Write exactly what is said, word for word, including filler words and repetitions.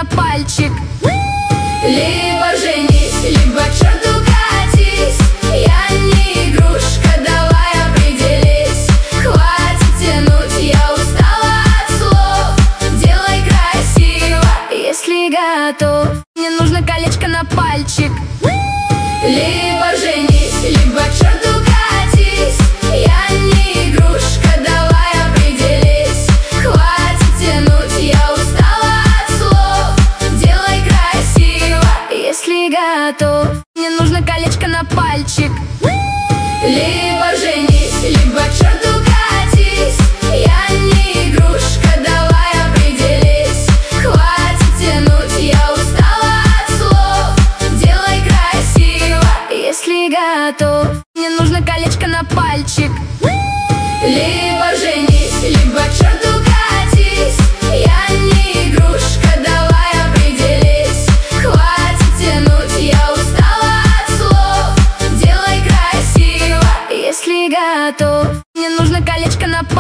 на пальчик. Либо женись, либо к черту катись. Я не игрушка, давай определись. Хватит тянуть, я устала от слов. Делай красиво, если готов. Мне нужно колечко на пальчик. Либо женись, либо к черту катись. Я не игрушка, давай определись. Хватит тянуть, я устала от слов. Делай красиво, если готов. Мне нужно колечко на пальчик. Либо женись, либо к черту катись. Я не игрушка, давай определись. Хватит тянуть, я устала от слов. Делай красиво, если готов. Мне нужно колечко на пальчик. Либо женись, либо к черту катись. Я не игрушка, давай определись. Хватит тянуть, я устала от слов. Делай красиво, если готов. Мне нужно колечко на пальчик.